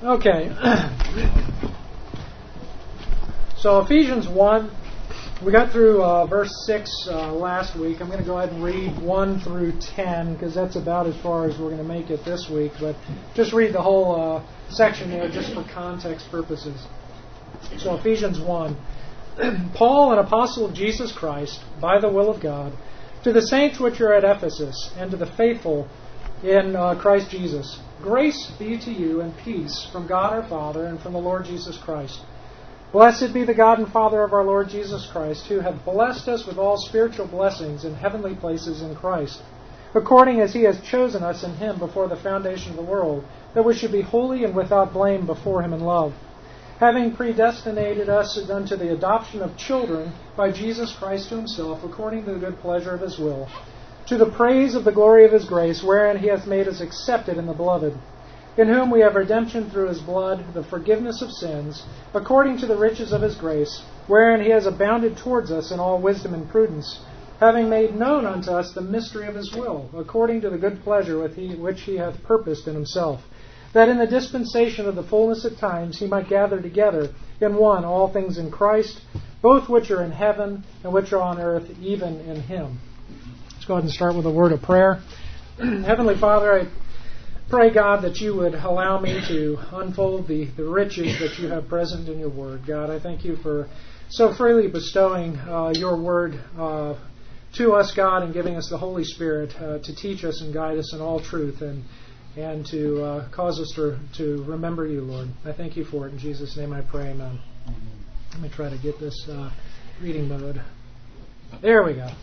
Okay. So Ephesians 1, we got through verse 6 last week. I'm going to go ahead and read 1 through 10 because that's about as far as we're going to make it this week. But just read the whole section there just for context purposes. So Ephesians 1. Paul, an apostle of Jesus Christ, by the will of God, to the saints which are at Ephesus, and to the faithful in Christ Jesus. Grace be to you and peace from God our Father and from the Lord Jesus Christ. Blessed be the God and Father of our Lord Jesus Christ, who hath blessed us with all spiritual blessings in heavenly places in Christ, according as He has chosen us in Him before the foundation of the world, that we should be holy and without blame before Him in love, having predestinated us unto the adoption of children by Jesus Christ to Himself, according to the good pleasure of His will, to the praise of the glory of His grace, wherein He hath made us accepted in the Beloved, in whom we have redemption through His blood, the forgiveness of sins, according to the riches of His grace, wherein He has abounded towards us in all wisdom and prudence, having made known unto us the mystery of His will, according to the good pleasure which He hath purposed in Himself, that in the dispensation of the fullness of times He might gather together in one all things in Christ, both which are in heaven and which are on earth, even in Him. Let's go ahead and start with a word of prayer. Heavenly Father, I pray, God, that You would allow me to unfold the riches that You have present in Your Word. God, I thank You for so freely bestowing Your Word to us, God, and giving us the Holy Spirit to teach us and guide us in all truth and to cause us to remember You, Lord. I thank You for it. In Jesus' name I pray, amen. Let me try to get this reading mode. There we go.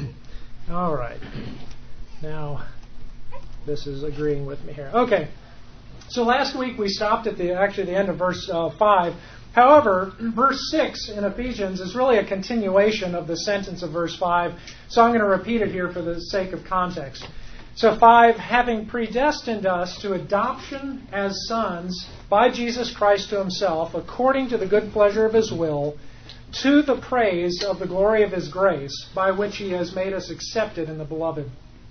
All right. Now, this is agreeing with me here. Okay. So last week we stopped at the end of verse 5. However, verse 6 in Ephesians is really a continuation of the sentence of verse 5. So I'm going to repeat it here for the sake of context. So 5, having predestined us to adoption as sons by Jesus Christ to Himself, according to the good pleasure of His will, to the praise of the glory of His grace, by which He has made us accepted in the Beloved.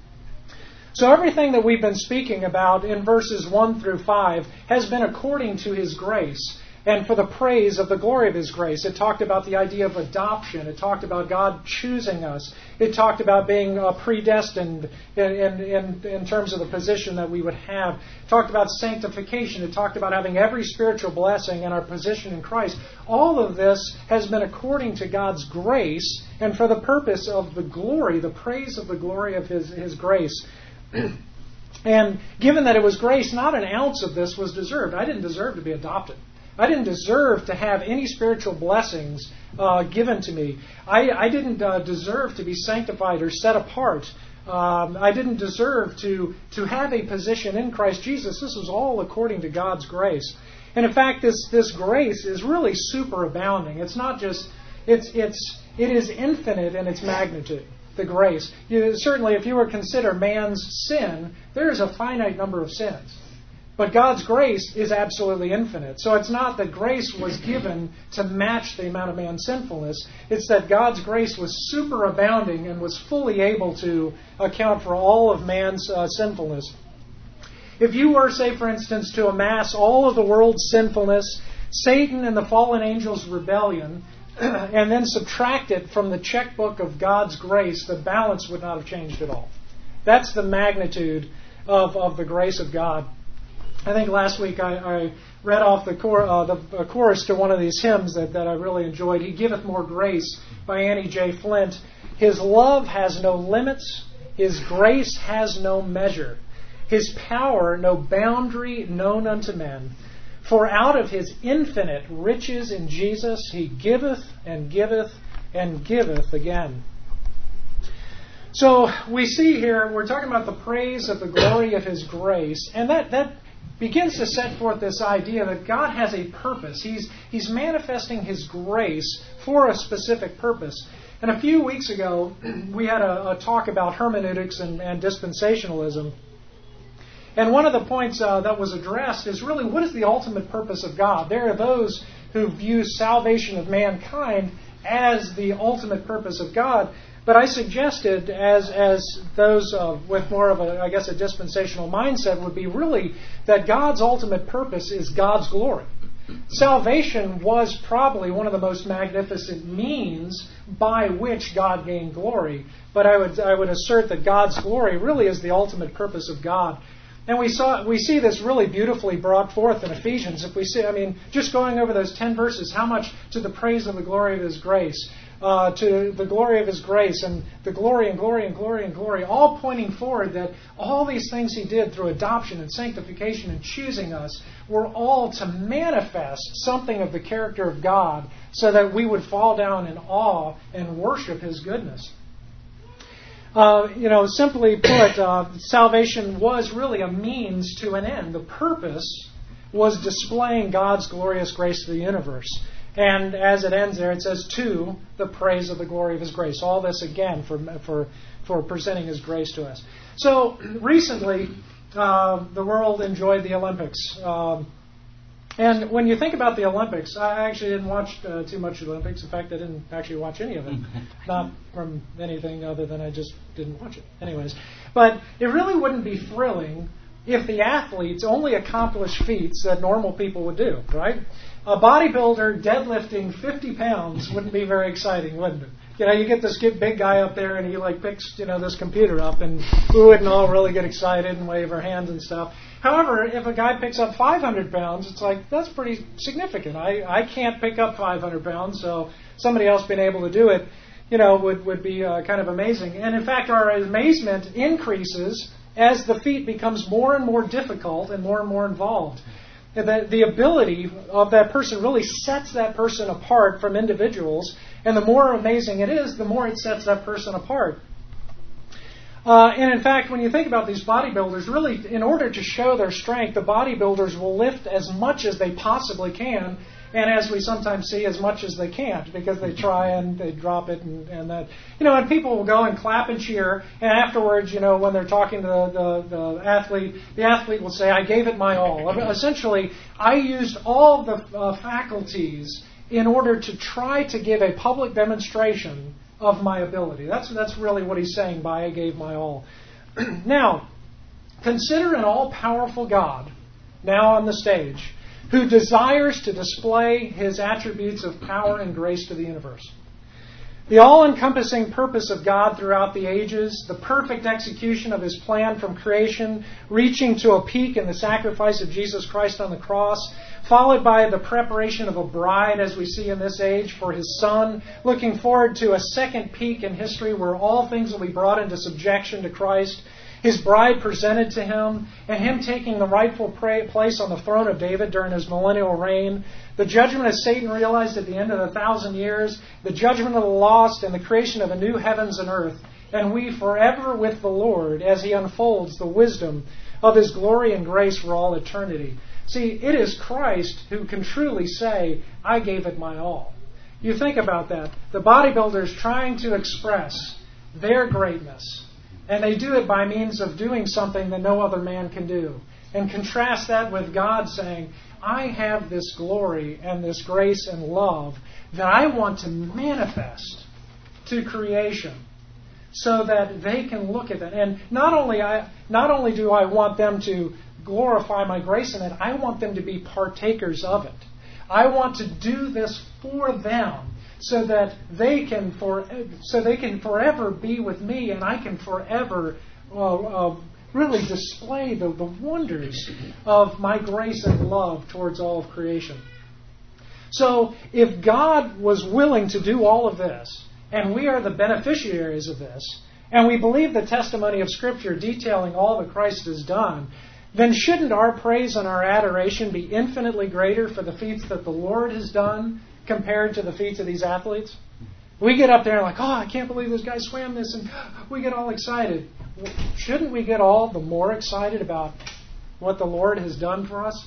So everything that we've been speaking about in verses 1 through 5 has been according to His grace and for the praise of the glory of His grace. It talked about the idea of adoption. It talked about God choosing us. It talked about being predestined in terms of the position that we would have. It talked about sanctification. It talked about having every spiritual blessing in our position in Christ. All of this has been according to God's grace and for the purpose of the glory, the praise of the glory of His grace. And given that it was grace, not an ounce of this was deserved. I didn't deserve to be adopted. I didn't deserve to have any spiritual blessings given to me. I didn't deserve to be sanctified or set apart. I didn't deserve to have a position in Christ Jesus. This was all according to God's grace. And in fact, this grace is really superabounding. It's not just, it is infinite in its magnitude. The grace. Certainly, if you were to consider man's sin, there is a finite number of sins. But God's grace is absolutely infinite. So it's not that grace was given to match the amount of man's sinfulness. It's that God's grace was superabounding and was fully able to account for all of man's sinfulness. If you were, say, for instance, to amass all of the world's sinfulness, Satan and the fallen angels' rebellion, and then subtract it from the checkbook of God's grace, the balance would not have changed at all. That's the magnitude of the grace of God. I think last week I read off the chorus to one of these hymns that I really enjoyed. He giveth more grace by Annie J. Flint. His love has no limits. His grace has no measure. His power no boundary known unto men. For out of His infinite riches in Jesus He giveth and giveth and giveth again. So we see here, we're talking about the praise of the glory of His grace. And that begins to set forth this idea that God has a purpose. He's manifesting His grace for a specific purpose. And a few weeks ago, we had a talk about hermeneutics and dispensationalism. And one of the points that was addressed is really, what is the ultimate purpose of God? There are those who view salvation of mankind as the ultimate purpose of God. But I suggested, as those with more of a, I guess, a dispensational mindset would be really that God's ultimate purpose is God's glory. Salvation was probably one of the most magnificent means by which God gained glory. But I would assert that God's glory really is the ultimate purpose of God. And we see this really beautifully brought forth in Ephesians. If we see, just going over those 10 verses, how much to the praise of the glory of His grace, to the glory of His grace, and the glory and glory and glory and glory, all pointing forward that all these things He did through adoption and sanctification and choosing us were all to manifest something of the character of God so that we would fall down in awe and worship His goodness. Simply put, salvation was really a means to an end. The purpose was displaying God's glorious grace to the universe. And as it ends there, it says, to the praise of the glory of His grace. All this, again, for presenting His grace to us. So, recently, the world enjoyed the Olympics. And when you think about the Olympics, I actually didn't watch too much of the Olympics. In fact, I didn't actually watch any of it. Not from anything other than I just didn't watch it. Anyways. But it really wouldn't be thrilling if the athletes only accomplished feats that normal people would do, right? A bodybuilder deadlifting 50 pounds wouldn't be very exciting, wouldn't it? You get this big guy up there and he picks, this computer up, and we wouldn't all really get excited and wave our hands and stuff. However, if a guy picks up 500 pounds, it's like, that's pretty significant. I can't pick up 500 pounds, so somebody else being able to do it, would be kind of amazing. And in fact, our amazement increases as the feat becomes more and more difficult and more involved. The ability of that person really sets that person apart from individuals, and the more amazing it is, the more it sets that person apart. And in fact, when you think about these bodybuilders, really, in order to show their strength, the bodybuilders will lift as much as they possibly can, and as we sometimes see, as much as they can't, because they try and they drop it, and that, and people will go and clap and cheer, and afterwards, when they're talking to the athlete will say, I gave it my all. Essentially, I used all the faculties in order to try to give a public demonstration of my ability. That's really what he's saying by I gave my all. Now, consider an all-powerful God now on the stage who desires to display His attributes of power and grace to the universe. The all-encompassing purpose of God throughout the ages, the perfect execution of His plan from creation, reaching to a peak in the sacrifice of Jesus Christ on the cross, followed by the preparation of a bride, as we see in this age, for His Son, looking forward to a second peak in history where all things will be brought into subjection to Christ, His bride presented to Him, and Him taking the rightful place on the throne of David during His millennial reign, the judgment of Satan realized at the end of 1,000 years, the judgment of the lost, and the creation of a new heavens and earth, and we forever with the Lord as He unfolds the wisdom of His glory and grace for all eternity. See, it is Christ who can truly say, I gave it my all. You think about that. The bodybuilders trying to express their greatness, and they do it by means of doing something that no other man can do. And contrast that with God saying, I have this glory and this grace and love that I want to manifest to creation so that they can look at it. And not only do I want them to glorify my grace in it, I want them to be partakers of it. I want to do this for them so that they can forever be with me, and I can forever really display the wonders of my grace and love towards all of creation. So if God was willing to do all of this, and we are the beneficiaries of this, and we believe the testimony of Scripture detailing all that Christ has done, then shouldn't our praise and our adoration be infinitely greater for the feats that the Lord has done compared to the feats of these athletes? We get up there and like, oh, I can't believe this guy swam this, and we get all excited. Shouldn't we get all the more excited about what the Lord has done for us?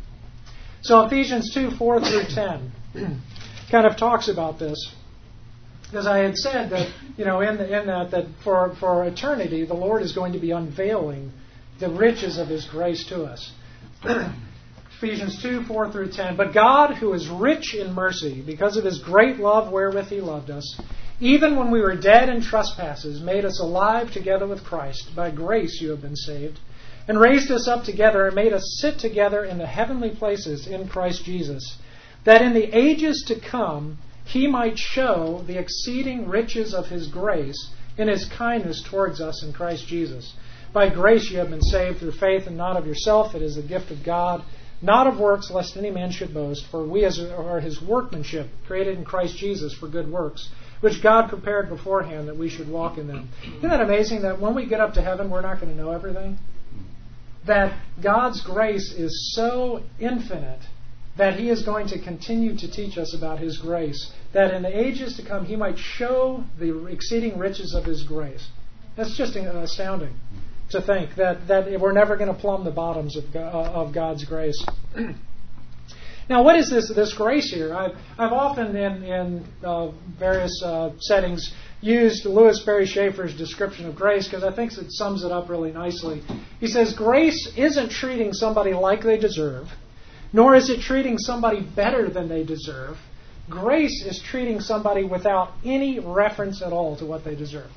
So Ephesians 2:4 through 10 kind of talks about this. Because I had said that, that for eternity, the Lord is going to be unveiling the riches of His grace to us. Ephesians 2:4 through 10. But God, who is rich in mercy, because of His great love wherewith He loved us, Even when we were dead in trespasses, made us alive together with Christ. By grace you have been saved, and raised us up together and made us sit together in the heavenly places in Christ Jesus, that in the ages to come He might show the exceeding riches of His grace in His kindness towards us in Christ Jesus. By grace you have been saved through faith, and not of yourself. It is the gift of God, not of works, lest any man should boast. For we are His workmanship, created in Christ Jesus for good works, which God prepared beforehand that we should walk in them. Isn't that amazing that when we get up to heaven, we're not going to know everything? That God's grace is so infinite that He is going to continue to teach us about His grace, that in the ages to come He might show the exceeding riches of His grace. That's just astounding to think that we're never going to plumb the bottoms of God's grace. Now, what is this grace here? I've often in various settings used Louis Berry Schaefer's description of grace because I think it sums it up really nicely. He says, grace isn't treating somebody like they deserve, nor is it treating somebody better than they deserve. Grace is treating somebody without any reference at all to what they deserve.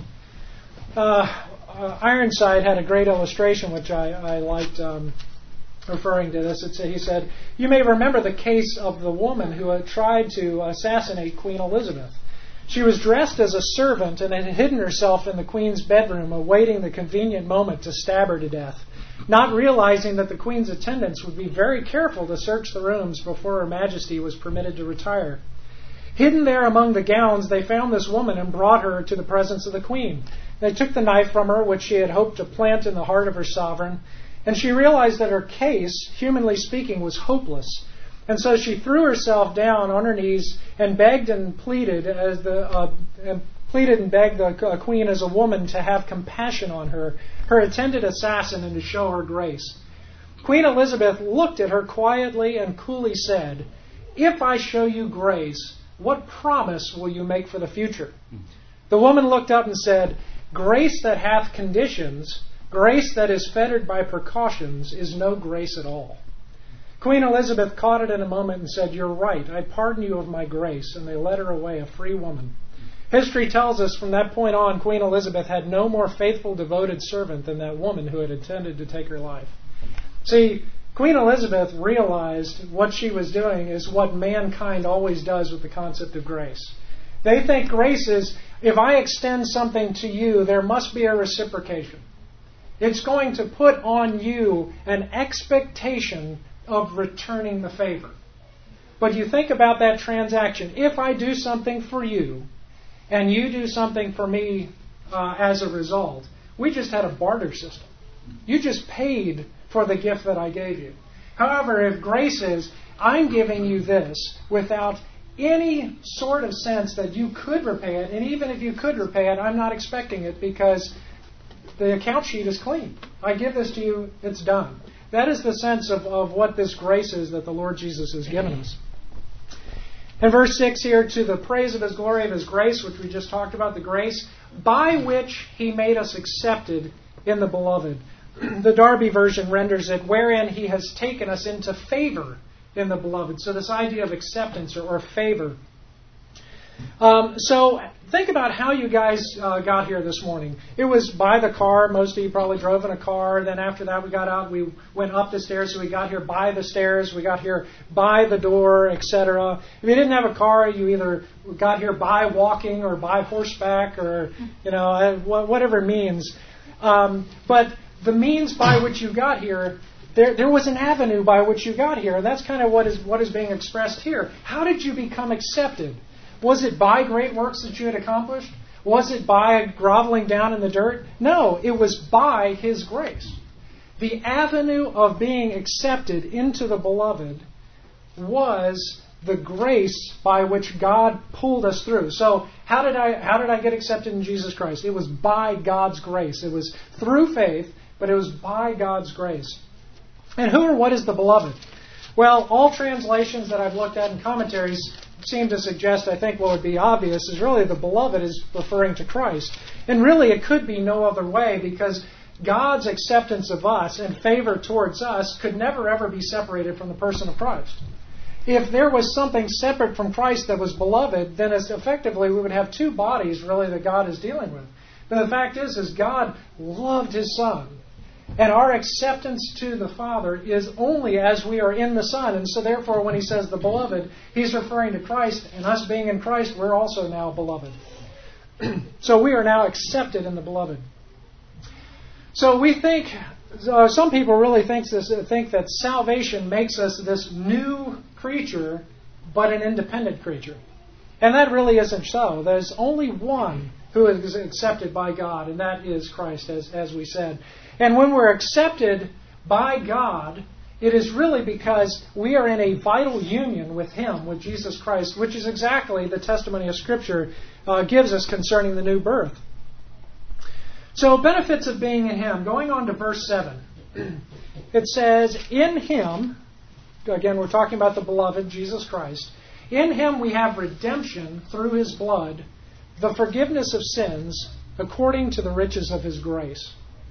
Ironside had a great illustration which I liked referring to this. He said, you may remember the case of the woman who had tried to assassinate Queen Elizabeth. She was dressed as a servant and had hidden herself in the Queen's bedroom, awaiting the convenient moment to stab her to death, not realizing that the Queen's attendants would be very careful to search the rooms before Her Majesty was permitted to retire. Hidden there among the gowns, they found this woman and brought her to the presence of the Queen. They took the knife from her, which she had hoped to plant in the heart of her sovereign, and she realized that her case, humanly speaking, was hopeless. And so she threw herself down on her knees and begged and pleaded and begged the Queen as a woman to have compassion on her intended assassin, and to show her grace. Queen Elizabeth looked at her quietly and coolly said, "If I show you grace, what promise will you make for the future?" The woman looked up and said, "Grace that hath conditions, grace that is fettered by precautions, is no grace at all." Queen Elizabeth caught it in a moment and said, "You're right, I pardon you of my grace," and they led her away a free woman. History tells us from that point on, Queen Elizabeth had no more faithful, devoted servant than that woman who had intended to take her life. See, Queen Elizabeth realized what she was doing is what mankind always does with the concept of grace. They think grace is, if I extend something to you, there must be a reciprocation. It's going to put on you an expectation of returning the favor. But you think about that transaction. If I do something for you, and you do something for me as a result, we just had a barter system. You just paid for the gift that I gave you. However, if grace is, I'm giving you this without any sort of sense that you could repay it, and even if you could repay it, I'm not expecting it because the account sheet is clean. I give this to you, it's done. That is the sense of what this grace is that the Lord Jesus has given us. In verse 6 here, to the praise of His glory, of His grace, which we just talked about, the grace by which He made us accepted in the Beloved. The Darby version renders it, wherein He has taken us into favor in the Beloved. So this idea of acceptance or favor. So think about how you guys got here this morning. It was by the car. Most of you probably drove in a car. Then after that we got out. We went up the stairs. So we got here by the stairs. We got here by the door, etc. If you didn't have a car, you either got here by walking or by horseback or whatever means. But the means by which you got here, there was an avenue by which you got here. And that's kind of what is being expressed here. How did you become accepted? Was it by great works that you had accomplished? Was it by groveling down in the dirt? No, it was by His grace. The avenue of being accepted into the Beloved was the grace by which God pulled us through. So how did I get accepted in Jesus Christ? It was by God's grace. It was through faith, but it was by God's grace. And who or what is the Beloved? Well, all translations that I've looked at in commentaries seem to suggest, I think what would be obvious is really the Beloved is referring to Christ. And really it could be no other way, because God's acceptance of us and favor towards us could never ever be separated from the person of Christ. if there was something separate from Christ that was beloved, then as effectively we would have two bodies really that God is dealing with. But the fact is God loved His Son. And our acceptance to the Father is only as we are in the Son. And so therefore when He says the beloved, He's referring to Christ. And us being in Christ, we're also now beloved. So we are now accepted in the beloved. So we think, some people really think that salvation makes us this new creature, but an independent creature. And that really isn't so. There's only one who is accepted by God, and that is Christ, as we said. And when we're accepted by God, it is really because we are in a vital union with Him, with Jesus Christ, which is exactly the testimony of Scripture gives us concerning the new birth. So, benefits of being in Him. Going on to verse 7. It says, in Him, again we're talking about the beloved, Jesus Christ, in Him we have redemption through His blood, the forgiveness of sins, according to the riches of His grace.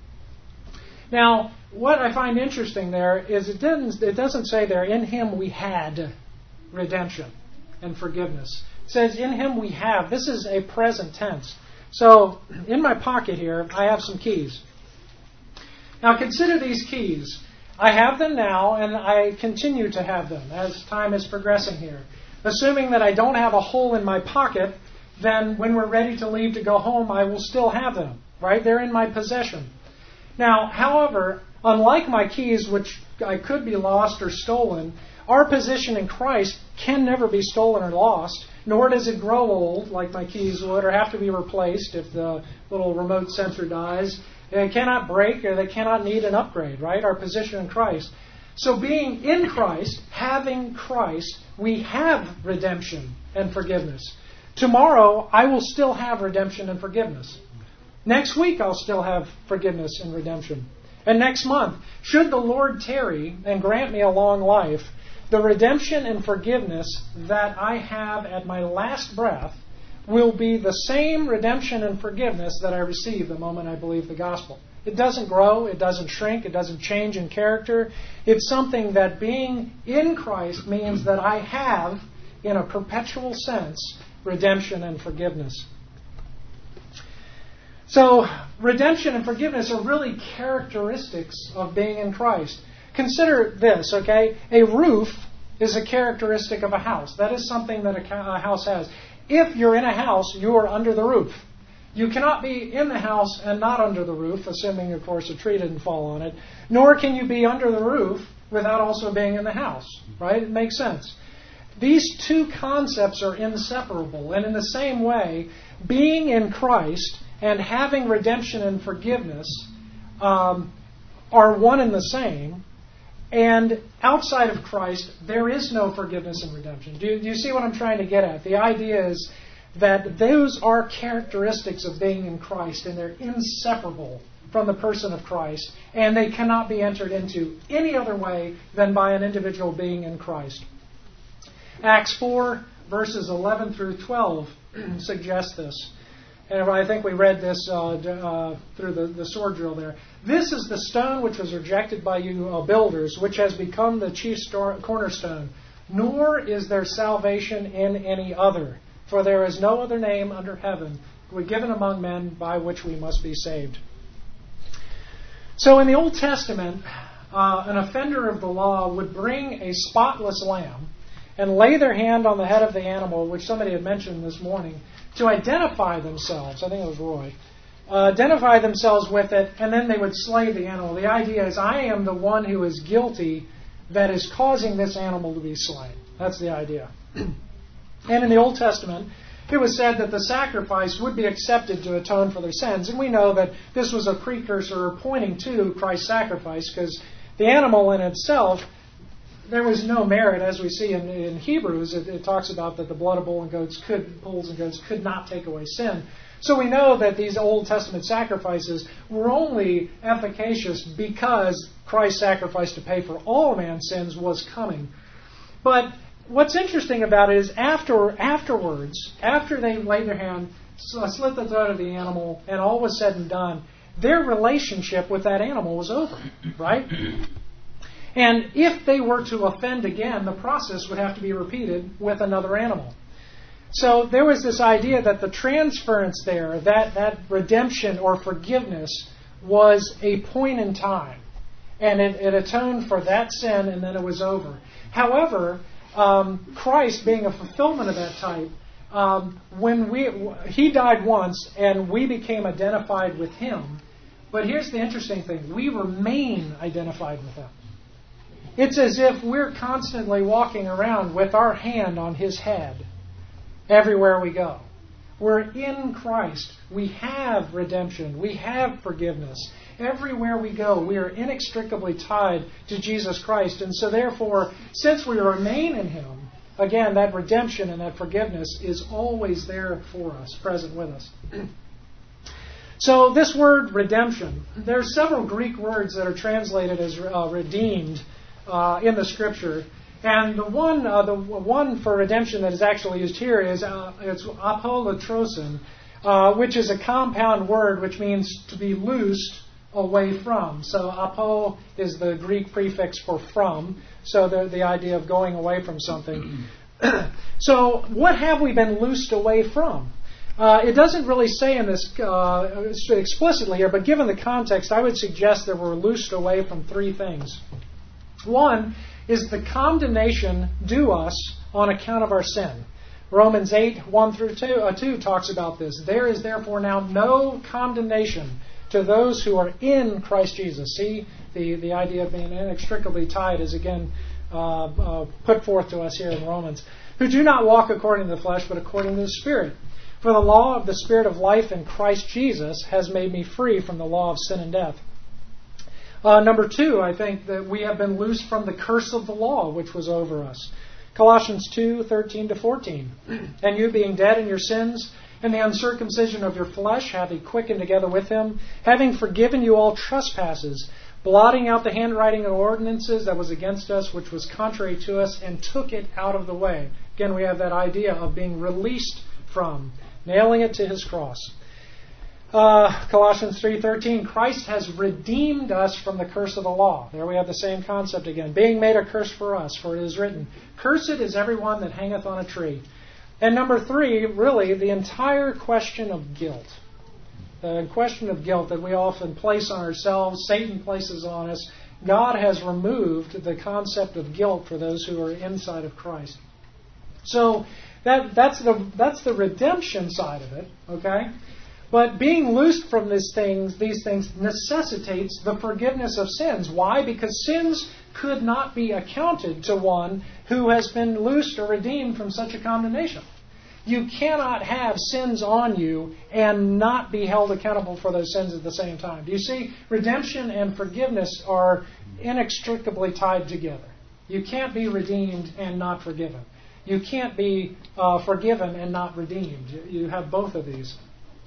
Now, what I find interesting there is it doesn't say there, in Him we had redemption and forgiveness. It says, in Him we have. This is a present tense. So, in my pocket here, I have some keys. Now, consider these keys. I have them now, and I continue to have them as time is progressing here. Assuming that I don't have a hole in my pocket, then when we're ready to leave to go home, I will still have them, right? They're in my possession. Now, however, unlike my keys, which I could be lost or stolen, our position in Christ can never be stolen or lost, nor does it grow old like my keys would or have to be replaced if the little remote sensor dies. They cannot break or they cannot need an upgrade, right? Our position in Christ. So being in Christ, having Christ, we have redemption and forgiveness. Tomorrow, I will still have redemption and forgiveness. Next week, I'll still have forgiveness and redemption. And next month, should the Lord tarry and grant me a long life, the redemption and forgiveness that I have at my last breath will be the same redemption and forgiveness that I receive the moment I believe the gospel. It doesn't grow, it doesn't shrink, it doesn't change in character. It's something that being in Christ means that I have, in a perpetual sense, redemption and forgiveness. So, redemption and forgiveness are really characteristics of being in Christ. Consider this, okay? A roof is a characteristic of a house. That is something that a house has. If you're in a house, you are under the roof. You cannot be in the house and not under the roof, assuming, of course, a tree didn't fall on it. Nor can you be under the roof without also being in the house, right? It makes sense. These two concepts are inseparable. And in the same way, being in Christ and having redemption and forgiveness are one and the same. And outside of Christ, there is no forgiveness and redemption. Do you see what I'm trying to get at? The idea is that those are characteristics of being in Christ, and they're inseparable from the person of Christ, and they cannot be entered into any other way than by an individual being in Christ. Acts 4, verses 11 through 12 suggest this. And I think we read this through the sword drill there. This is the stone which was rejected by you builders, which has become the chief cornerstone. Nor is there salvation in any other. For there is no other name under heaven given among men by which we must be saved. So in the Old Testament, an offender of the law would bring a spotless lamb and lay their hand on the head of the animal, which somebody had mentioned this morning, to identify themselves. I think it was Roy. Identify themselves with it, and then they would slay the animal. The idea is, I am the one who is guilty that is causing this animal to be slain. That's the idea. And in the Old Testament, it was said that the sacrifice would be accepted to atone for their sins. And we know that this was a precursor pointing to Christ's sacrifice, because the animal in itself, there was no merit, as we see in Hebrews. It talks about that the blood of bulls and goats could not take away sin. So we know that these Old Testament sacrifices were only efficacious because Christ's sacrifice to pay for all man's sins was coming. But what's interesting about it is afterwards, after they laid their hand, slit the throat of the animal, and all was said and done, their relationship with that animal was over, right? And if they were to offend again, the process would have to be repeated with another animal. So there was this idea that the transference there, that redemption or forgiveness, was a point in time. And it atoned for that sin, and then it was over. However, Christ, being a fulfillment of that type, He died once, and we became identified with Him. But here's the interesting thing. We remain identified with Him. It's as if we're constantly walking around with our hand on His head everywhere we go. We're in Christ. We have redemption. We have forgiveness. Everywhere we go, we are inextricably tied to Jesus Christ. And so therefore, since we remain in Him, again, that redemption and that forgiveness is always there for us, present with us. So this word redemption, there are several Greek words that are translated as redeemed in the Scripture. And the one for redemption that is actually used here is it's apolutrosin, which is a compound word which means to be loosed away from. So apo is the Greek prefix for from, so the idea of going away from something. So what have we been loosed away from? It doesn't really say in this explicitly here, but given the context, I would suggest that we're loosed away from three things. One is the condemnation due us on account of our sin. Romans 8, 1-2 talks about this. There is therefore now no condemnation to those who are in Christ Jesus. See, the idea of being inextricably tied is again put forth to us here in Romans. Who do not walk according to the flesh, but according to the Spirit. For the law of the Spirit of life in Christ Jesus has made me free from the law of sin and death. Number two, I think that we have been loosed from the curse of the law which was over us. Colossians 2:13-14. And you being dead in your sins and the uncircumcision of your flesh, hath He quickened together with Him, having forgiven you all trespasses, blotting out the handwriting of ordinances that was against us, which was contrary to us, and took it out of the way. Again, we have that idea of being released from, nailing it to His cross. Colossians 3:13, Christ has redeemed us from the curse of the law. There we have the same concept again. Being made a curse for us, for it is written, Cursed is everyone that hangeth on a tree. And number three, really, the entire question of guilt. The question of guilt that we often place on ourselves, Satan places on us. God has removed the concept of guilt for those who are inside of Christ. So that's the redemption side of it, okay? But being loosed from these things necessitates the forgiveness of sins. Why? Because sins could not be accounted to one who has been loosed or redeemed from such a condemnation. You cannot have sins on you and not be held accountable for those sins at the same time. Do you see? Redemption and forgiveness are inextricably tied together. You can't be redeemed and not forgiven. You can't be forgiven and not redeemed. You have both of these.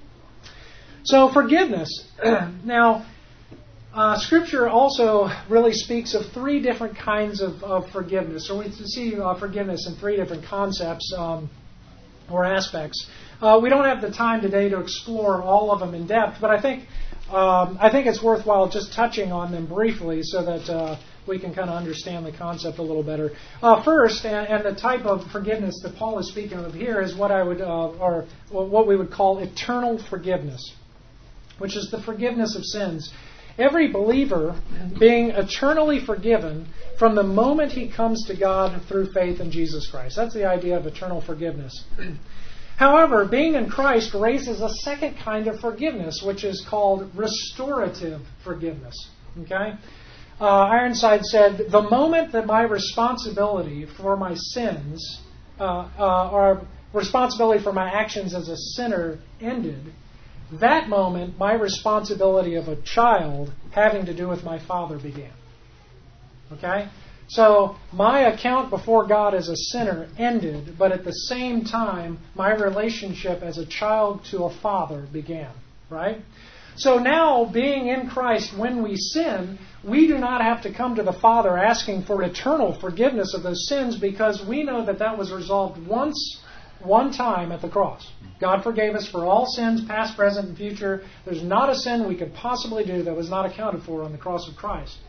So forgiveness. Now, Scripture also really speaks of three different kinds of forgiveness. So we see forgiveness in three different concepts or aspects. We don't have the time today to explore all of them in depth, but I think it's worthwhile just touching on them briefly so that we can kind of understand the concept a little better. First, and the type of forgiveness that Paul is speaking of here is what what we would call eternal forgiveness, which is the forgiveness of sins. Every believer being eternally forgiven from the moment he comes to God through faith in Jesus Christ. That's the idea of eternal forgiveness. However, being in Christ raises a second kind of forgiveness, which is called restorative forgiveness. Okay? Ironside said, the moment that my responsibility for my sins, or responsibility for my actions as a sinner ended, that moment, my responsibility of a child having to do with my Father began. Okay? So, my account before God as a sinner ended, but at the same time, my relationship as a child to a father began. Right? So now, being in Christ, when we sin, we do not have to come to the Father asking for eternal forgiveness of those sins because we know that was resolved one time at the cross. God forgave us for all sins, past, present, and future. There's not a sin we could possibly do that was not accounted for on the cross of Christ.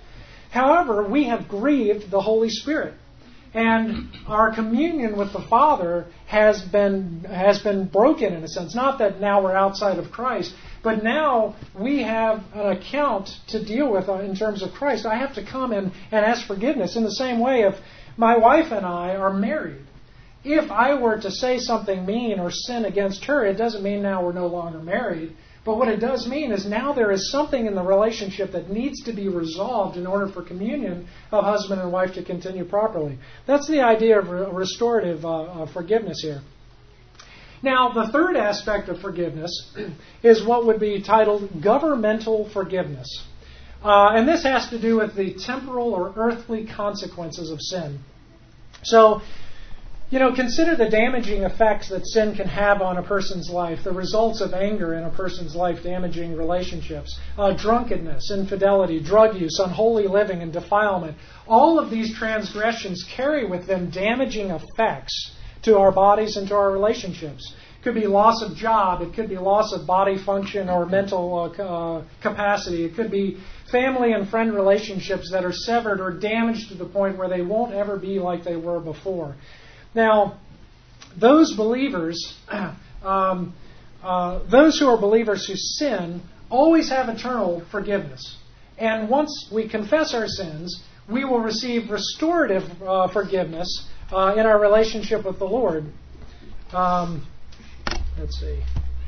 However, we have grieved the Holy Spirit. And our communion with the Father has been broken in a sense. Not that now we're outside of Christ, but now we have an account to deal with in terms of Christ. I have to come and ask forgiveness. In the same way, if my wife and I are married, if I were to say something mean or sin against her, it doesn't mean now we're no longer married. But what it does mean is now there is something in the relationship that needs to be resolved in order for communion of husband and wife to continue properly. That's the idea of restorative forgiveness here. Now, the third aspect of forgiveness is what would be titled governmental forgiveness. And this has to do with the temporal or earthly consequences of sin. So, consider the damaging effects that sin can have on a person's life, the results of anger in a person's life damaging relationships, drunkenness, infidelity, drug use, unholy living, and defilement. All of these transgressions carry with them damaging effects to our bodies and to our relationships. It could be loss of job, it could be loss of body function or mental capacity, it could be family and friend relationships that are severed or damaged to the point where they won't ever be like they were before. Now, those believers, those who are believers who sin, always have eternal forgiveness. And once we confess our sins, we will receive restorative forgiveness in our relationship with the Lord. Let's see.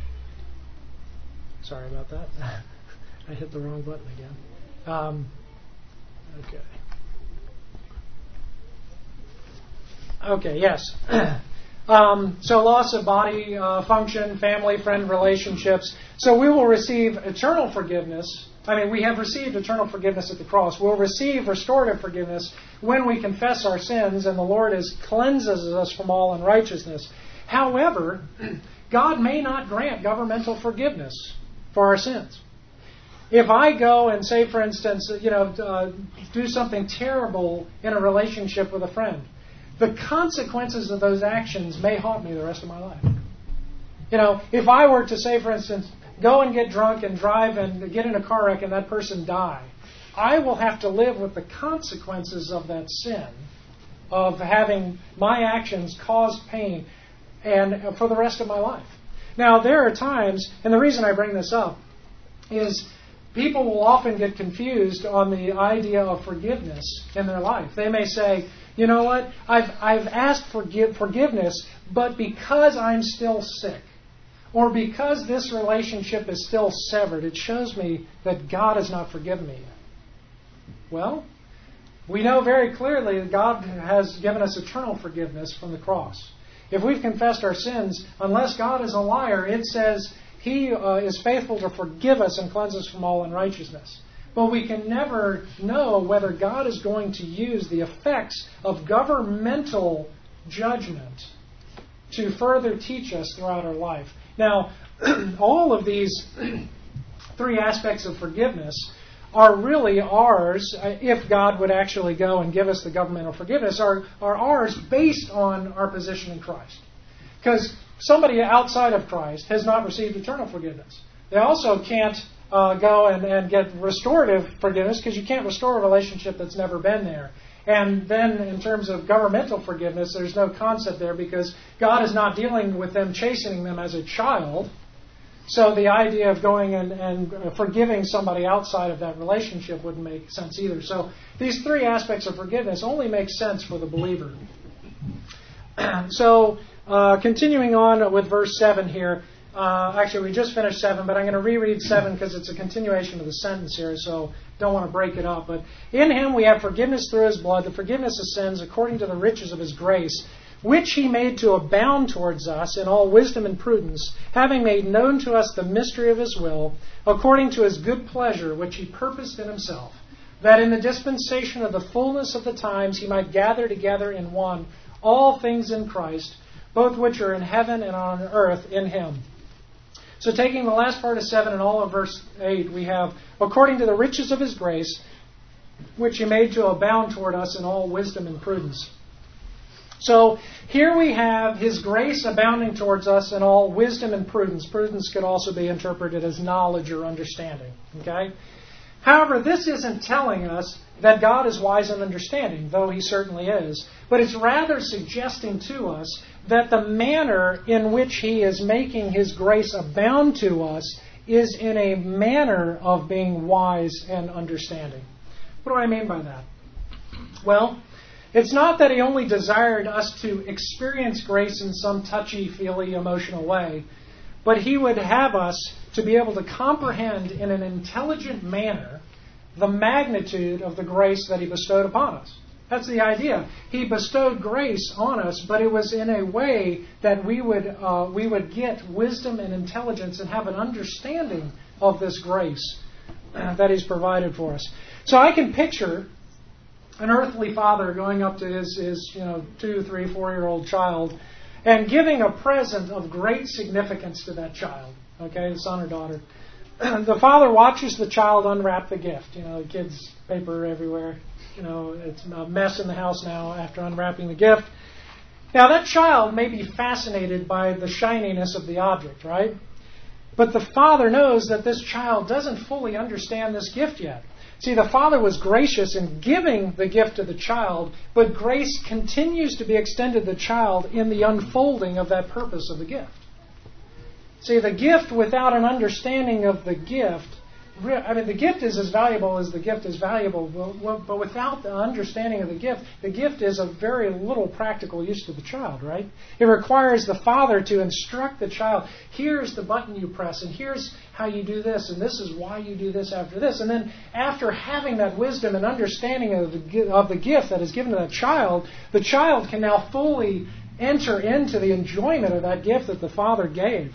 Sorry about that. I hit the wrong button again. Okay. Okay, yes. So loss of body function, family, friend relationships. So we will receive eternal forgiveness. We have received eternal forgiveness at the cross. We'll receive restorative forgiveness when we confess our sins and the Lord cleanses us from all unrighteousness. However, God may not grant governmental forgiveness for our sins. If I go and say, for instance, do something terrible in a relationship with a friend, the consequences of those actions may haunt me the rest of my life. If I were to say, for instance, go and get drunk and drive and get in a car wreck and that person die, I will have to live with the consequences of that sin, of having my actions cause pain, and for the rest of my life. Now, there are times, and the reason I bring this up is people will often get confused on the idea of forgiveness in their life. They may say, you know what, I've asked forgiveness, but because I'm still sick, or because this relationship is still severed, it shows me that God has not forgiven me yet. Well, we know very clearly that God has given us eternal forgiveness from the cross. If we've confessed our sins, unless God is a liar, it says He is faithful to forgive us and cleanse us from all unrighteousness. But we can never know whether God is going to use the effects of governmental judgment to further teach us throughout our life. Now, all of these three aspects of forgiveness are really ours, if God would actually go and give us the governmental forgiveness, are ours based on our position in Christ. Because somebody outside of Christ has not received eternal forgiveness. They also can't go and get restorative forgiveness, because you can't restore a relationship that's never been there. And then in terms of governmental forgiveness, there's no concept there, because God is not dealing with them, chastening them as a child. So the idea of going and forgiving somebody outside of that relationship wouldn't make sense either. So these three aspects of forgiveness only make sense for the believer. So continuing on with verse 7 here. Actually, we just finished 7, but I'm going to reread 7 because it's a continuation of the sentence here, so don't want to break it up. But in Him we have forgiveness through His blood, the forgiveness of sins according to the riches of His grace, which He made to abound towards us in all wisdom and prudence, having made known to us the mystery of His will, according to His good pleasure, which He purposed in Himself, that in the dispensation of the fullness of the times He might gather together in one all things in Christ, both which are in heaven and on earth in Him. So taking the last part of 7 and all of verse 8, we have, according to the riches of His grace, which He made to abound toward us in all wisdom and prudence. So here we have His grace abounding towards us in all wisdom and prudence. Prudence could also be interpreted as knowledge or understanding. Okay? However, this isn't telling us that God is wise and understanding, though He certainly is. But it's rather suggesting to us that the manner in which He is making His grace abound to us is in a manner of being wise and understanding. What do I mean by that? Well, it's not that He only desired us to experience grace in some touchy-feely emotional way, but He would have us to be able to comprehend in an intelligent manner the magnitude of the grace that He bestowed upon us. That's the idea. He bestowed grace on us, but it was in a way that we would get wisdom and intelligence and have an understanding of this grace that He's provided for us. So I can picture an earthly father going up to his 2, 3, 4-year-old child and giving a present of great significance to that child, okay, the son or daughter. The father watches the child unwrap the gift. The kid's paper everywhere. It's a mess in the house now after unwrapping the gift. Now, that child may be fascinated by the shininess of the object, right? But the father knows that this child doesn't fully understand this gift yet. See, the father was gracious in giving the gift to the child, but grace continues to be extended to the child in the unfolding of that purpose of the gift. See, the gift without an understanding of the gift, the gift is as valuable as the gift is valuable, but without the understanding of the gift is of very little practical use to the child, right? It requires the father to instruct the child, here's the button you press, and here's how you do this, and this is why you do this after this. And then after having that wisdom and understanding of the gift that is given to that child, the child can now fully enter into the enjoyment of that gift that the father gave.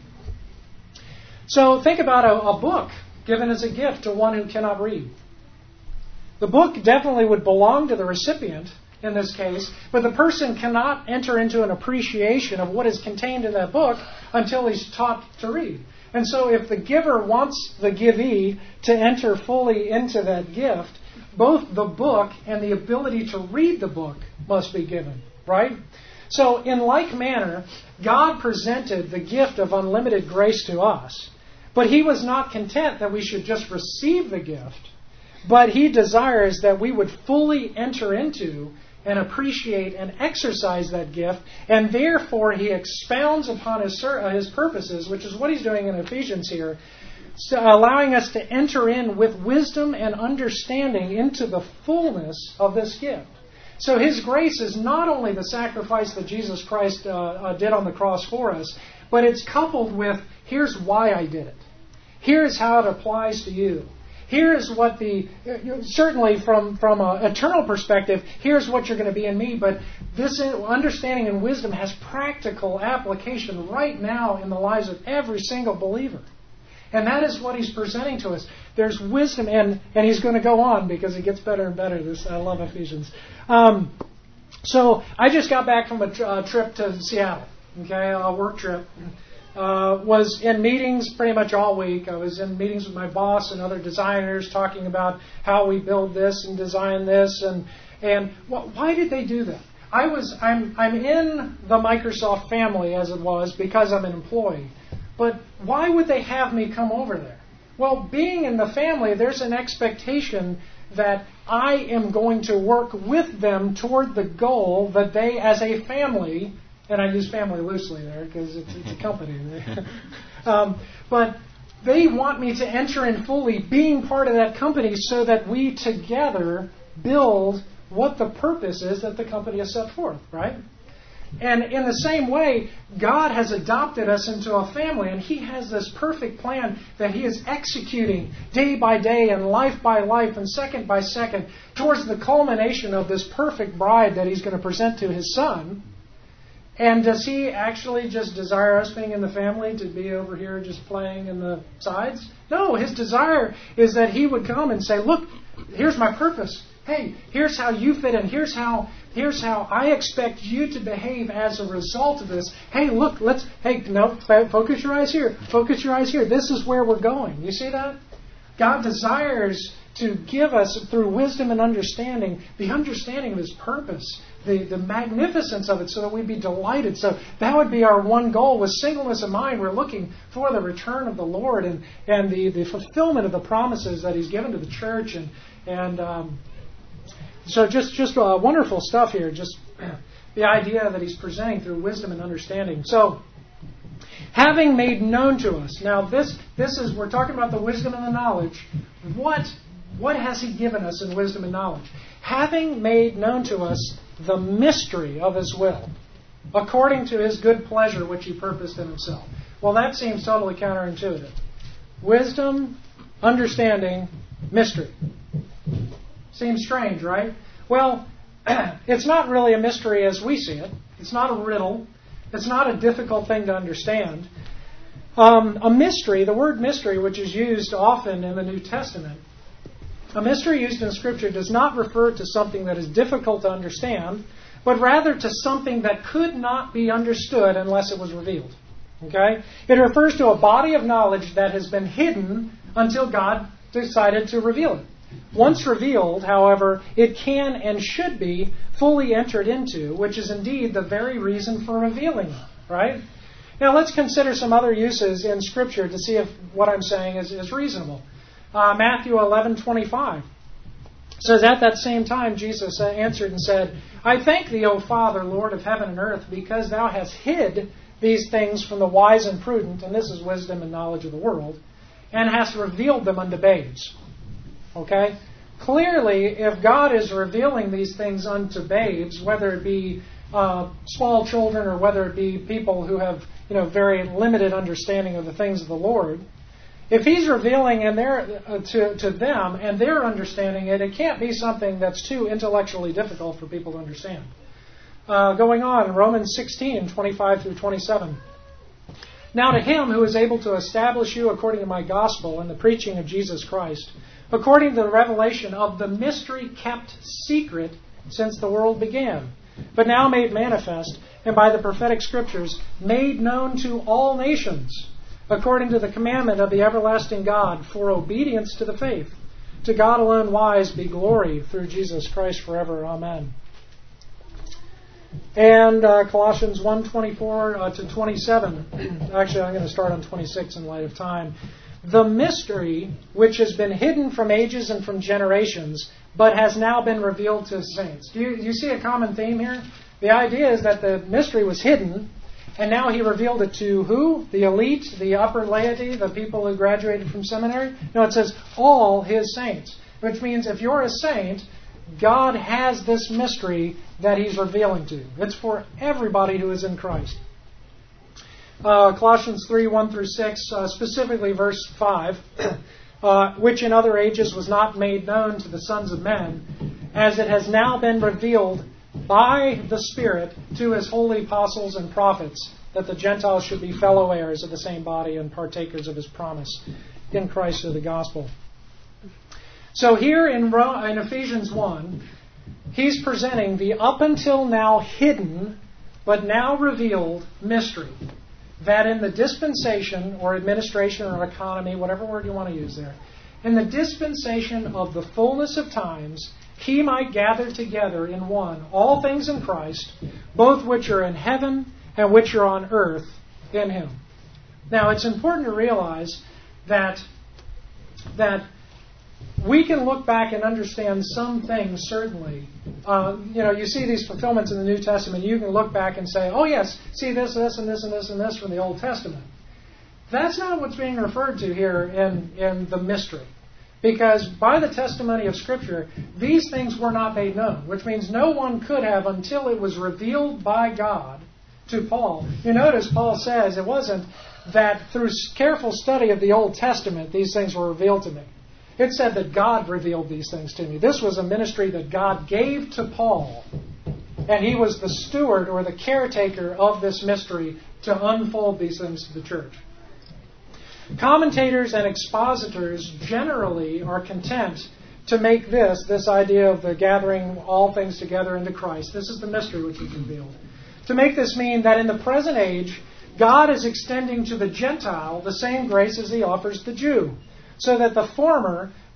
So think about a book given as a gift to one who cannot read. The book definitely would belong to the recipient in this case, but the person cannot enter into an appreciation of what is contained in that book until he's taught to read. And so if the giver wants the givee to enter fully into that gift, both the book and the ability to read the book must be given, right? So in like manner, God presented the gift of unlimited grace to us. But He was not content that we should just receive the gift, but He desires that we would fully enter into and appreciate and exercise that gift, and therefore He expounds upon His purposes, which is what He's doing in Ephesians here, allowing us to enter in with wisdom and understanding into the fullness of this gift. So His grace is not only the sacrifice that Jesus Christ did on the cross for us, but it's coupled with, here's why I did it. Here's how it applies to you. Here's what certainly from an eternal perspective, here's what you're going to be in me, but this understanding and wisdom has practical application right now in the lives of every single believer. And that is what He's presenting to us. There's wisdom, and He's going to go on because it gets better and better. I love Ephesians. So I just got back from a trip to Seattle, okay, a work trip. Was in meetings pretty much all week. I was in meetings with my boss and other designers talking about how we build this and design this. And why did they do that? I'm in the Microsoft family as it was because I'm an employee. But why would they have me come over there? Well, being in the family, there's an expectation that I am going to work with them toward the goal that they, as a family, and I use family loosely there because it's a company. But they want me to enter in fully being part of that company so that we together build what the purpose is that the company has set forth, right? And in the same way, God has adopted us into a family, and He has this perfect plan that He is executing day by day and life by life and second by second towards the culmination of this perfect bride that He's going to present to His Son. And does He actually just desire us being in the family to be over here just playing in the sides? No, His desire is that He would come and say, look, here's my purpose. Hey, here's how you fit in. Here's how I expect you to behave as a result of this. Hey, look, focus your eyes here. Focus your eyes here. This is where we're going. You see that? God desires to give us, through wisdom and understanding, the understanding of His purpose, the magnificence of it, so that we'd be delighted. So that would be our one goal. With singleness of mind, we're looking for the return of the Lord and the fulfillment of the promises that He's given to the church. So just wonderful stuff here. Just the idea that He's presenting through wisdom and understanding. So, having made known to us. Now this is, we're talking about the wisdom and the knowledge. What has He given us in wisdom and knowledge? Having made known to us the mystery of His will, according to His good pleasure which He purposed in Himself. Well, that seems totally counterintuitive. Wisdom, understanding, mystery. Seems strange, right? Well, it's not really a mystery as we see it. It's not a riddle. It's not a difficult thing to understand. A mystery, the word mystery, which is used often in the New Testament, a mystery used in Scripture does not refer to something that is difficult to understand, but rather to something that could not be understood unless it was revealed. Okay? It refers to a body of knowledge that has been hidden until God decided to reveal it. Once revealed, however, it can and should be fully entered into, which is indeed the very reason for revealing it. Right? Now let's consider some other uses in Scripture to see if what I'm saying is reasonable. Matthew 11:25 says, "At that same time Jesus answered and said, I thank Thee, O Father, Lord of heaven and earth, because Thou hast hid these things from the wise and prudent," and this is wisdom and knowledge of the world, "and hast revealed them unto babes." Okay? Clearly, if God is revealing these things unto babes, whether it be small children or whether it be people who have very limited understanding of the things of the Lord, if He's revealing to them and they're understanding it, it can't be something that's too intellectually difficult for people to understand. Going on, Romans 16:25 through 27. "Now to Him who is able to establish you according to my gospel and the preaching of Jesus Christ, according to the revelation of the mystery kept secret since the world began, but now made manifest, and by the prophetic scriptures made known to all nations, according to the commandment of the everlasting God, for obedience to the faith. To God alone wise be glory through Jesus Christ forever. Amen." And Colossians 1:24 to 27. Actually, I'm going to start on 26 in light of time. "The mystery which has been hidden from ages and from generations, but has now been revealed to saints." Do you see a common theme here? The idea is that the mystery was hidden, and now He revealed it to who? The elite, the upper laity, the people who graduated from seminary? No, it says all His saints, which means if you're a saint, God has this mystery that He's revealing to you. It's for everybody who is in Christ. Colossians 3:1 through 6, specifically verse 5, "which in other ages was not made known to the sons of men, as it has now been revealed by the Spirit to His holy apostles and prophets, that the Gentiles should be fellow heirs of the same body and partakers of His promise in Christ through the gospel." So here in Ephesians 1, he's presenting the up until now hidden, but now revealed mystery. That in the dispensation or administration or economy, whatever word you want to use there, in the dispensation of the fullness of times, He might gather together in one all things in Christ, both which are in heaven and which are on earth in Him. Now, it's important to realize that we can look back and understand some things, certainly. You see these fulfillments in the New Testament. You can look back and say, oh, yes, see this, this, and this, and this, and this from the Old Testament. That's not what's being referred to here in the mystery. Because by the testimony of Scripture, these things were not made known, which means no one could have until it was revealed by God to Paul. You notice Paul says it wasn't that through careful study of the Old Testament these things were revealed to me. It said that God revealed these things to me. This was a ministry that God gave to Paul. And he was the steward or the caretaker of this mystery to unfold these things to the church. Commentators and expositors generally are content to make this idea of the gathering all things together into Christ. This is the mystery which is revealed. To make this mean that in the present age, God is extending to the Gentile the same grace as He offers the Jew, so that the former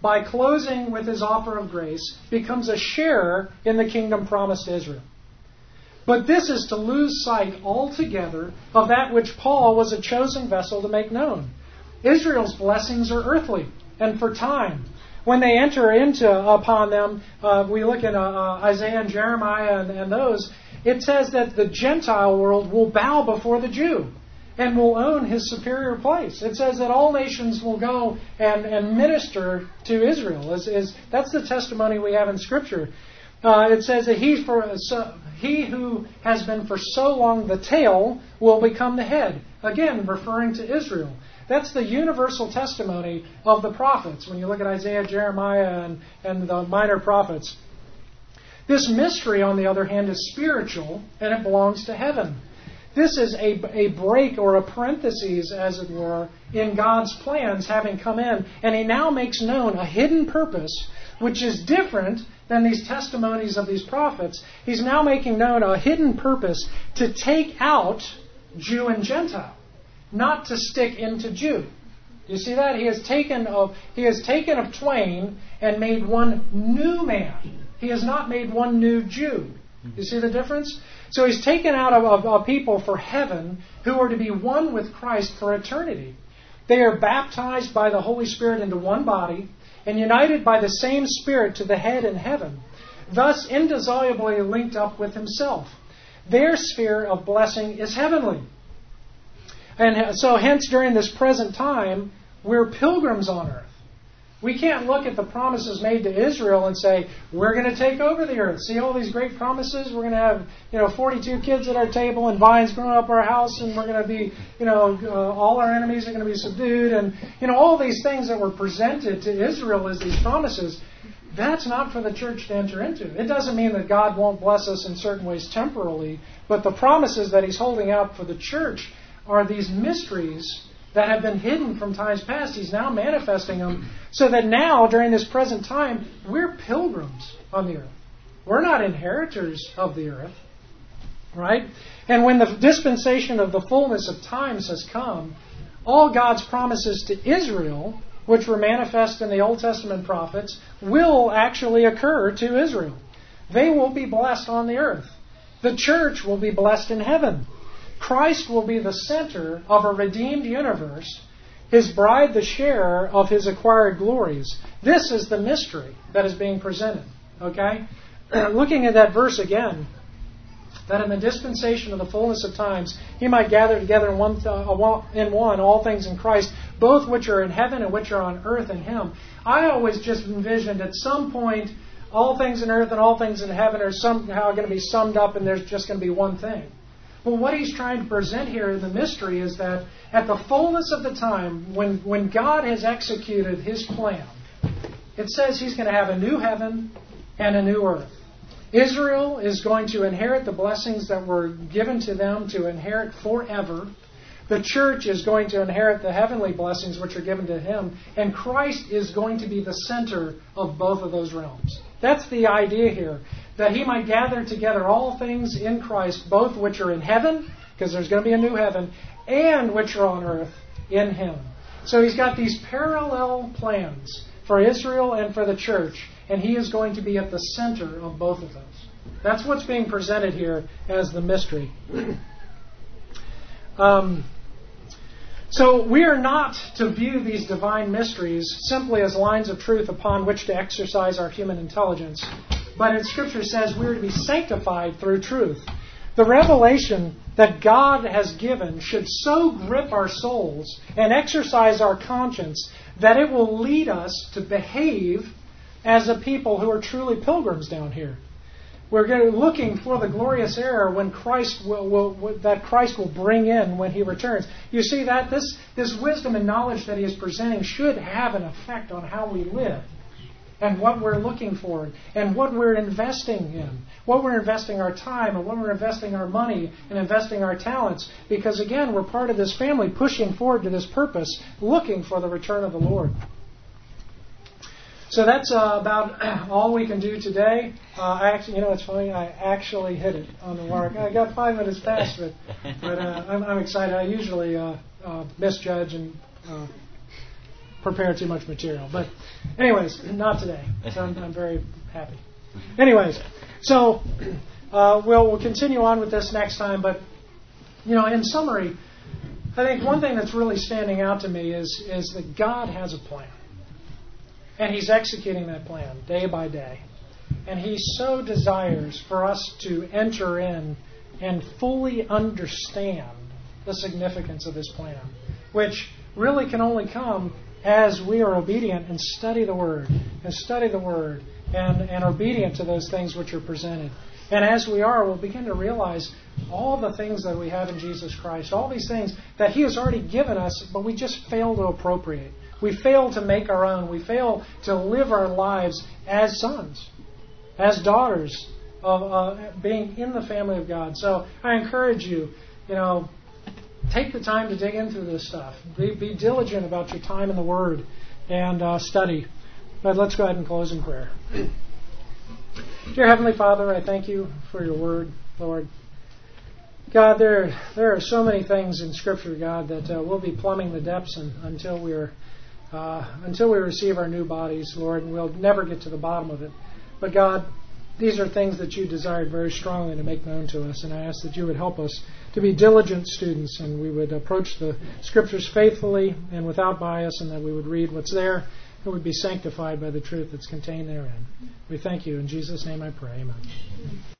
by closing with his offer of grace, becomes a sharer in the kingdom promised to Israel. But this is to lose sight altogether of that which Paul was a chosen vessel to make known. Israel's blessings are earthly and for time. When they enter into upon them, we look at Isaiah and Jeremiah and those, it says that the Gentile world will bow before the Jew and will own his superior place. It says that all nations will go and minister to Israel. That's the testimony we have in Scripture. It says that he who has been for so long the tail will become the head. Again, referring to Israel. That's the universal testimony of the prophets when you look at Isaiah, Jeremiah, and the minor prophets. This mystery, on the other hand, is spiritual, and it belongs to heaven. This is a break or a parenthesis, as it were, in God's plans having come in. And He now makes known a hidden purpose, which is different than these testimonies of these prophets. He's now making known a hidden purpose to take out Jew and Gentile, not to stick into Jew. You see that? He has taken of twain and made one new man. He has not made one new Jew. You see the difference? So He's taken out of people for heaven who are to be one with Christ for eternity. They are baptized by the Holy Spirit into one body and united by the same Spirit to the head in heaven, thus indissolubly linked up with Himself. Their sphere of blessing is heavenly. And so hence during this present time, we're pilgrims on earth. We can't look at the promises made to Israel and say, we're going to take over the earth. See all these great promises? We're going to have 42 kids at our table and vines growing up our house, and we're going to be, all our enemies are going to be subdued. And, all these things that were presented to Israel as these promises, that's not for the church to enter into. It doesn't mean that God won't bless us in certain ways temporally, but the promises that He's holding out for the church are these mysteries that have been hidden from times past. He's now manifesting them so that now, during this present time, we're pilgrims on the earth. We're not inheritors of the earth, right? And when the dispensation of the fullness of times has come, all God's promises to Israel, which were manifest in the Old Testament prophets, will actually occur to Israel. They will be blessed on the earth. The church will be blessed in heaven. Christ will be the center of a redeemed universe, His bride the sharer of His acquired glories. This is the mystery that is being presented. Okay? Looking at that verse again, that in the dispensation of the fullness of times, He might gather together in one all things in Christ, both which are in heaven and which are on earth in Him. I always just envisioned at some point, all things in earth and all things in heaven are somehow going to be summed up and there's just going to be one thing. But what He's trying to present here in the mystery is that at the fullness of the time, when God has executed His plan, it says He's going to have a new heaven and a new earth. Israel is going to inherit the blessings that were given to them to inherit forever. The church is going to inherit the heavenly blessings which are given to Him. And Christ is going to be the center of both of those realms. That's the idea here. That He might gather together all things in Christ, both which are in heaven, because there's going to be a new heaven, and which are on earth in Him. So He's got these parallel plans for Israel and for the church, and He is going to be at the center of both of those. That's what's being presented here as the mystery. So we are not to view these divine mysteries simply as lines of truth upon which to exercise our human intelligence. But in Scripture says we are to be sanctified through truth. The revelation that God has given should so grip our souls and exercise our conscience that it will lead us to behave as a people who are truly pilgrims down here. We're looking for the glorious era when Christ will bring in when He returns. You see that this wisdom and knowledge that He is presenting should have an effect on how we live and what we're looking for and what we're investing in, what we're investing our time and what we're investing our money and investing our talents. Because again, we're part of this family pushing forward to this purpose, looking for the return of the Lord. So that's about all we can do today. It's funny. I actually hit it on the mark. I got 5 minutes past it, but I'm excited. I usually misjudge and prepare too much material. But anyways, not today. So I'm very happy. Anyways, so we'll continue on with this next time. But, in summary, I think one thing that's really standing out to me is that God has a plan. And He's executing that plan day by day. And He so desires for us to enter in and fully understand the significance of His plan, which really can only come as we are obedient and study the Word, and obedient to those things which are presented. And as we are, we'll begin to realize all the things that we have in Jesus Christ, all these things that He has already given us, but we just fail to appropriate. We fail to make our own. We fail to live our lives as sons, as daughters of being in the family of God. So I encourage you, take the time to dig into this stuff. Be diligent about your time in the Word and study. But let's go ahead and close in prayer. Dear Heavenly Father, I thank You for Your Word, Lord. God, there are so many things in Scripture, God, that we'll be plumbing the depths until we receive our new bodies, Lord, and we'll never get to the bottom of it. But God, these are things that You desired very strongly to make known to us, and I ask that You would help us to be diligent students, and we would approach the Scriptures faithfully and without bias, and that we would read what's there and would be sanctified by the truth that's contained therein. We thank You. In Jesus' name I pray. Amen.